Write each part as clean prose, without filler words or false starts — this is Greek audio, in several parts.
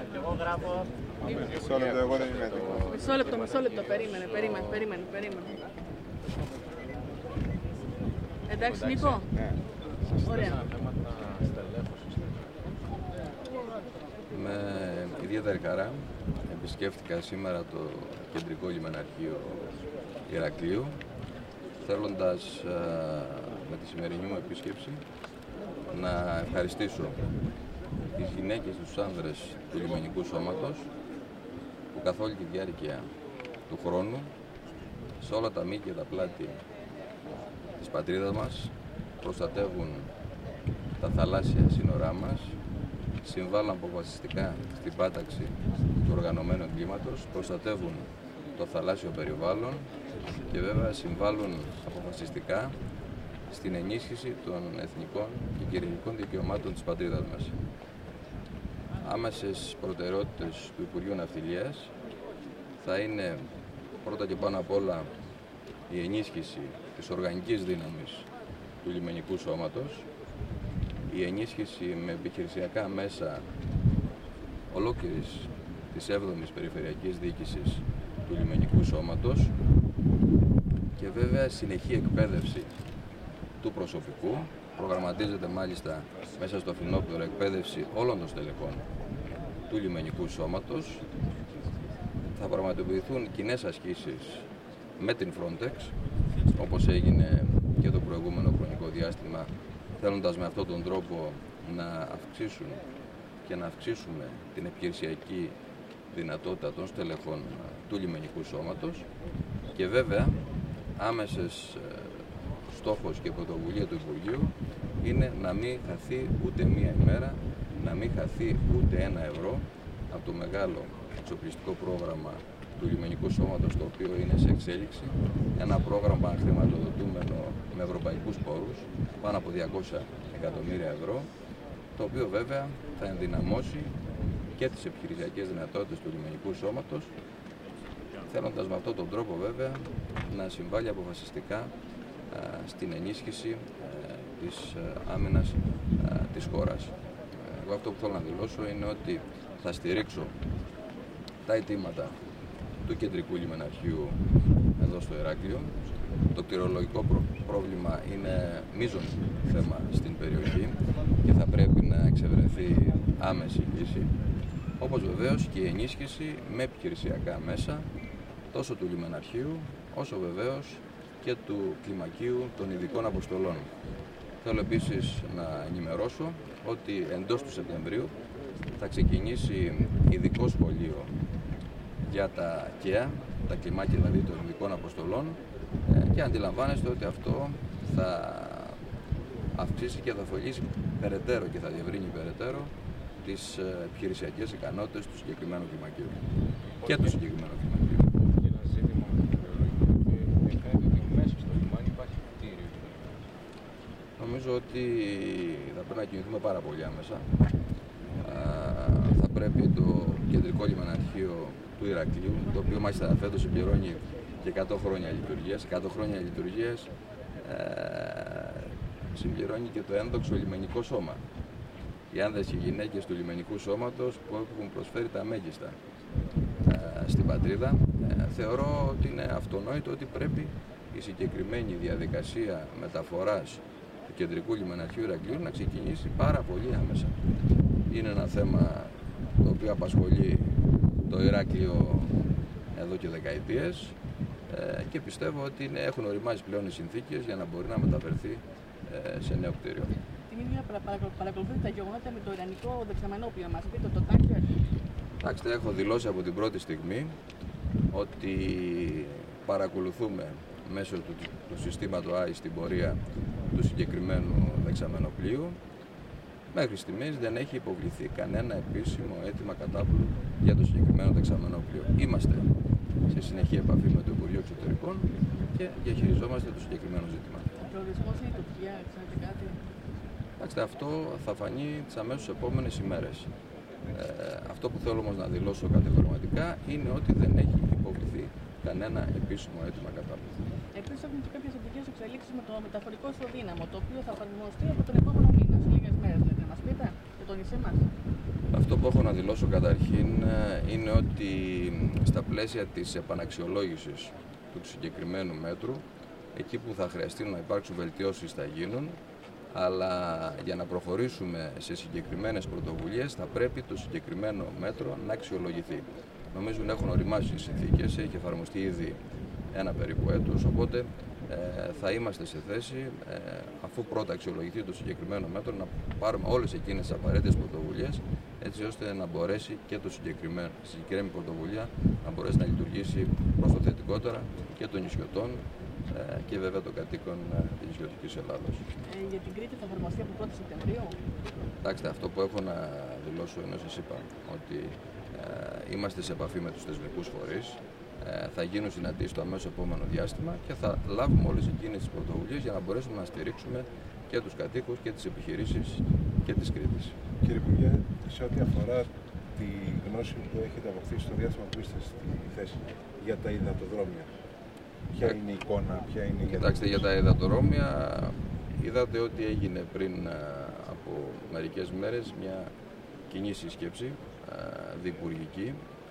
Και εγώ γράφω. Μισό λεπτό, εγώ δεν είμαι έτοιμο. Μισό λεπτό, περίμενε. Εντάξει, Νίκο. Ναι. Ωραία. Με ιδιαίτερη χαρά επισκέφτηκα σήμερα το κεντρικό λιμεναρχείο Ηρακλείου, θέλοντας με τη σημερινή μου επίσκεψη να ευχαριστήσω τις γυναίκες και τους άνδρες του λιμενικού σώματος που καθ' όλη τη διάρκεια του χρόνου, σε όλα τα μήκη και τα πλάτη της πατρίδας μας, προστατεύουν τα θαλάσσια σύνορά μας, συμβάλλουν αποφασιστικά στην πάταξη του οργανωμένου εγκλήματος, προστατεύουν το θαλάσσιο περιβάλλον και βέβαια συμβάλλουν αποφασιστικά στην ενίσχυση των εθνικών και κυριαρχικών δικαιωμάτων της πατρίδας μας. Άμεσες προτεραιότητες του Υπουργείου Ναυτιλίας θα είναι πρώτα και πάνω απ' όλα η ενίσχυση της οργανικής δύναμης του λιμενικού σώματος, η ενίσχυση με επιχειρησιακά μέσα ολόκληρης της 7ης Περιφερειακής Διοίκησης του λιμενικού σώματος και βέβαια συνεχή εκπαίδευση του προσωπικού. Προγραμματίζεται μάλιστα μέσα στο φθινόπωρο εκπαίδευση όλων των στελεχών του λιμενικού σώματος. Θα πραγματοποιηθούν κοινές ασκήσεις με την Frontex, όπως έγινε και το προηγούμενο χρονικό διάστημα, θέλοντας με αυτόν τον τρόπο να αυξήσουν και να αυξήσουμε την επιχειρησιακή δυνατότητα των στελεχών του λιμενικού σώματος και βέβαια άμεσες στόχος και πρωτοβουλία του Υπουργείου είναι να μην χαθεί ούτε μία ημέρα, να μην χαθεί ούτε ένα ευρώ από το μεγάλο εξοπλιστικό πρόγραμμα του λιμενικού σώματος, το οποίο είναι σε εξέλιξη, ένα πρόγραμμα χρηματοδοτούμενο με ευρωπαϊκούς πόρους, πάνω από 200 εκατομμύρια ευρώ, το οποίο βέβαια θα ενδυναμώσει και τις επιχειρησιακές δυνατότητες του λιμενικού σώματος, θέλοντας με αυτόν τον τρόπο βέβαια να συμβάλλει αποφασιστικά στην ενίσχυση της άμυνας της χώρας. Εγώ αυτό που θέλω να δηλώσω είναι ότι θα στηρίξω τα αιτήματα του κεντρικού λιμεναρχείου εδώ στο Ηράκλειο. Το κτηρολογικό πρόβλημα είναι μείζον θέμα στην περιοχή και θα πρέπει να εξευρεθεί άμεση λύση, όπως βεβαίως και η ενίσχυση με επιχειρησιακά μέσα τόσο του λιμεναρχείου όσο βεβαίως και του κλιμακίου των ειδικών αποστολών. Θέλω επίσης να ενημερώσω ότι εντός του Σεπτεμβρίου θα ξεκινήσει ειδικό σχολείο για τα ΚΕΑ, τα κλιμάκια δηλαδή των ειδικών αποστολών, και αντιλαμβάνεστε ότι αυτό θα αυξήσει και θα φωλήσει περαιτέρω και θα διευρύνει περαιτέρω τις επιχειρησιακές ικανότητες του συγκεκριμένου κλιμακίου και του συγκεκριμένου κλιμακίου. Ένα ζήτημα φαίνεται ότι μέσα στο λιμάνι υπάρχει κτίριο. Νομίζω ότι θα πρέπει να κινηθούμε πάρα πολύ άμεσα. Θα πρέπει το κεντρικό λιμεναρχείο του Ηρακλείου, το οποίο μάλιστα φέτος συμπληρώνει και 100 χρόνια λειτουργίας. 100 χρόνια λειτουργίας συμπληρώνει και το ένδοξο λιμενικό σώμα. Οι άνδρες και οι γυναίκες του λιμενικού σώματος που έχουν προσφέρει τα μέγιστα στην πατρίδα. Θεωρώ ότι είναι αυτονόητο ότι πρέπει η συγκεκριμένη διαδικασία μεταφοράς του κεντρικού λιμεναρχείου Ηρακλείου να ξεκινήσει πάρα πολύ άμεσα. Είναι ένα θέμα το οποίο απασχολεί το Ηράκλειο εδώ και δεκαετίες και πιστεύω ότι έχουν οριμάσει πλέον οι συνθήκες για να μπορεί να μεταφερθεί σε νέο κτίριο. Την ίδια παρακολουθείτε τα γεγονότα με το ιρανικό δεξαμενόπλιο, μας πείτε το Τάκερ. Κοιτάξτε, έχω δηλώσει από την πρώτη στιγμή ότι παρακολουθούμε μέσω του συστήματος AI στην πορεία του συγκεκριμένου δεξαμενοπλίου. Μέχρι στιγμής δεν έχει υποβληθεί κανένα επίσημο αίτημα κατάπλου για το συγκεκριμένο δεξαμενόπλιο. Είμαστε σε συνεχή επαφή με το Υπουργείο Εξωτερικών και διαχειριζόμαστε το συγκεκριμένο ζήτημα. Ο προορισμός είναι η Τουρκία, ξέρετε κάτι? Κοιτάξτε, αυτό θα φανεί τις αμέσως επόμενες ημέρες. Αυτό που θέλω όμως να δηλώσω κατηγορηματικά είναι ότι δεν έχει υποβληθεί κανένα επίσημο αίτημα κατάπλου. Επίσης έχουμε και κάποιες ειδικές εξελίξεις με το μεταφορικό ισοδύναμο, το οποίο θα εφαρμοστεί από τον επόμενο μήνα, σε λίγες μέρες, λέτε. Μας πείτε, για το νησί μας. Αυτό που έχω να δηλώσω καταρχήν είναι ότι στα πλαίσια της επαναξιολόγησης του συγκεκριμένου μέτρου, εκεί που θα χρειαστεί να υπάρξουν βελτιώσεις θα γίνουν, αλλά για να προχωρήσουμε σε συγκεκριμένες πρωτοβουλίες θα πρέπει το συγκεκριμένο μέτρο να αξιολογηθεί. Νομίζω να έχουν οριμάσει οι συνθήκες, έχει εφαρμοστεί ήδη ένα περίπου έτος, οπότε θα είμαστε σε θέση, αφού πρώτα αξιολογηθεί το συγκεκριμένο μέτρο, να πάρουμε όλες εκείνες τις απαραίτητες πρωτοβουλίες, έτσι ώστε να μπορέσει και το συγκεκριμένη πρωτοβουλία να μπορέσει να λειτουργήσει προς το θετικότερα και των νησιωτών και βέβαια των κατοίκων της νησιωτικής Ελλάδος. Για την Κρήτη θα εφαρμοστεί από 1η Σεπτεμβρίου. Κοιτάξτε, αυτό που έχω να δηλώσω είναι, σας είπα, ότι είμαστε σε επαφή με τους θεσμικούς φορείς. Θα γίνουν συναντήσεις στο αμέσως επόμενο διάστημα και θα λάβουμε όλες εκείνες τις πρωτοβουλίες για να μπορέσουμε να στηρίξουμε και τους κατοίκους και τις επιχειρήσεις και της Κρήτης. Κύριε Υπουργέ, σε ό,τι αφορά τη γνώση που έχετε αποκτήσει στο διάστημα που είστε στη θέση για τα υδατοδρόμια, ποια είναι η εικόνα, ποια είναι η... Κοιτάξτε, για τα υδατοδρόμια είδατε ότι έγινε πριν από μερικές μέρες μια κοινή σύσκεψη διυπουργική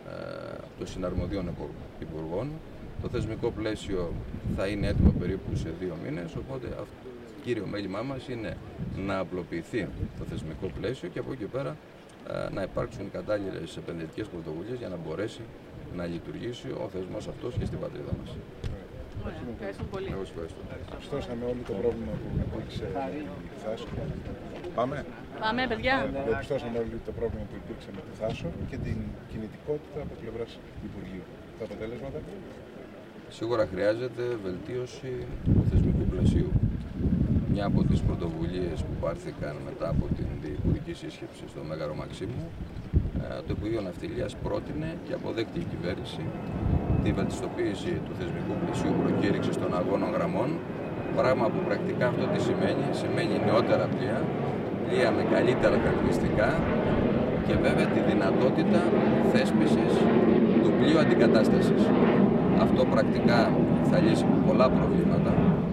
των συναρμοδίων υπουργών. Το θεσμικό πλαίσιο θα είναι έτοιμο περίπου σε 2 μήνες, οπότε κύριο μέλημά μας είναι να απλοποιηθεί το θεσμικό πλαίσιο και από εκεί πέρα να υπάρξουν κατάλληλες επενδυτικές πρωτοβουλίες για να μπορέσει να λειτουργήσει ο θεσμός αυτός και στην πατρίδα μας. Ευχαριστώ πολύ. Εγώ σας ευχαριστώ. Διαπιστώσαμε όλοι το πρόβλημα που υπήρξε με τη Θάσο. Πάμε. Πάμε, παιδιά. Διαπιστώσαμε όλοι το πρόβλημα που υπήρξε με τη Θάσο και την κινητικότητα από πλευράς Υπουργείου. Τα αποτελέσματα. Σίγουρα χρειάζεται βελτίωση του θεσμικού πλαισίου. Μια από τις πρωτοβουλίες που πάρθηκαν μετά από την διυπουργική σύσκεψη στο Μέγαρο Μαξίμου, το Υπουργείο Ναυτιλίας πρότεινε και αποδέχτηκε η κυβέρνηση τη βελτιστοποίηση του θεσμικού πλαισίου προκήρυξης των αγώνων γραμμών, πράγμα που πρακτικά αυτό τι σημαίνει, σημαίνει νεότερα πλοία με καλύτερα χαρακτηριστικά και βέβαια τη δυνατότητα θέσπισης του πλοίου αντικατάστασης. Αυτό πρακτικά θα λύσει πολλά προβλήματα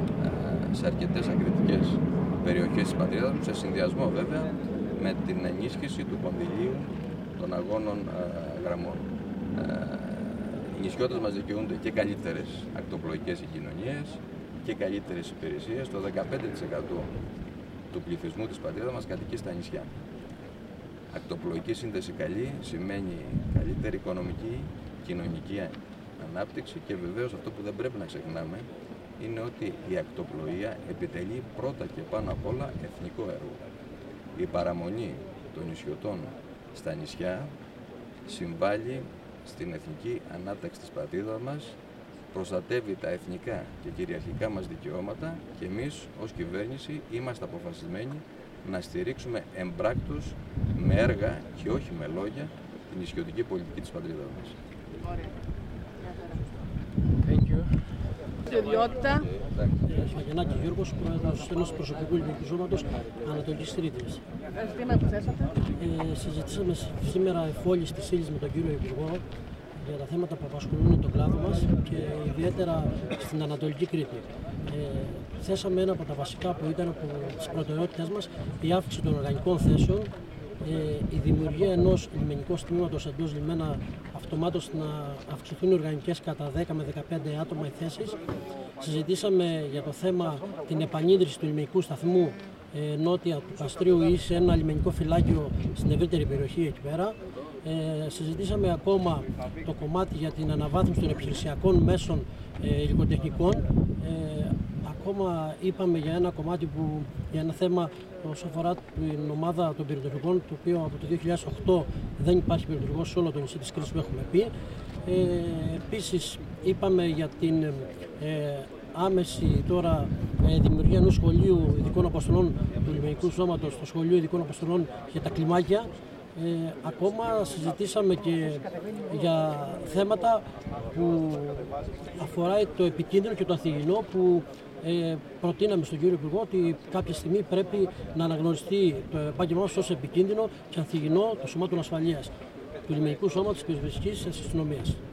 σε αρκετές ακριτικές περιοχές της πατρίδας μου, σε συνδυασμό βέβαια με την ενίσχυση του κονδυλίου των αγώνων γραμμών. Οι νησιώτες μας δικαιούνται και καλύτερες ακτοπλοϊκές συγκοινωνίες και καλύτερες υπηρεσίες. Το 15% του πληθυσμού της πατρίδας μας κατοικεί στα νησιά. Ακτοπλοϊκή σύνδεση καλή σημαίνει καλύτερη οικονομική, κοινωνική ανάπτυξη και βεβαίως αυτό που δεν πρέπει να ξεχνάμε είναι ότι η ακτοπλοεία επιτελεί πρώτα και πάνω απ' όλα εθνικό έργο. Η παραμονή των νησιωτών στα νησιά συμβάλλει στην εθνική ανάταξη της πατρίδας μας, προστατεύει τα εθνικά και κυριαρχικά μας δικαιώματα και εμείς ως κυβέρνηση είμαστε αποφασισμένοι να στηρίξουμε εμπράκτως με έργα και όχι με λόγια την νησιωτική πολιτική της πατρίδας μας. Ιδιότητα. Βαγγενάκη Γιώργος, πρόεδρος ενός προσωπικού ελληνικού σώματος Ανατολικής Κρήτης. Ζητήματα που θέσατε. Συζητήσαμε σήμερα εφόλης της ύλης με τον κύριο Υπουργό για τα θέματα που απασχολούν τον κλάδο μας και ιδιαίτερα στην Ανατολική Κρήτη. Θέσαμε ένα από τα βασικά που ήταν από τις προτεραιότητες μας, η αύξηση των οργανικών θέσεων, η δημιουργία ενός λιμενικού τμήματος εντός λιμένα αυτομάτως να αυξηθούν οι οργανικές κατά 10 με 15 άτομα οι θέσεις. Συζητήσαμε για το θέμα την επανίδρυση του λιμενικού σταθμού νότια του Καστρίου ή σε ένα λιμενικό φυλάκιο στην ευρύτερη περιοχή εκεί πέρα. Συζητήσαμε ακόμα το κομμάτι για την αναβάθμιση των επιχειρησιακών μέσων υλικοτεχνικών. Ακόμα είπαμε για ένα κομμάτι για ένα θέμα όσο αφορά την ομάδα των πυροτεχνικών, το οποίο από το 2008 δεν υπάρχει πυροτεχνικό σε όλο το νησί της Κρήτης που έχουμε πει. Επίσης είπαμε για την άμεση τώρα δημιουργία ενός σχολείου ειδικών αποστολών του λιμενικού σώματος, το σχολείο ειδικών αποστολών για τα κλιμάκια. Ακόμα συζητήσαμε και για θέματα που αφορά το επικίνδυνο και το ανθυγιεινό που προτείναμε στον κύριο Υπουργό ότι κάποια στιγμή πρέπει να αναγνωριστεί το επάγγελμά μας ως επικίνδυνο και ανθυγιεινό το Σωμάτων Ασφαλείας του Λιμενικού Σώματος της Πυροσβεστικής Αστυνομίας.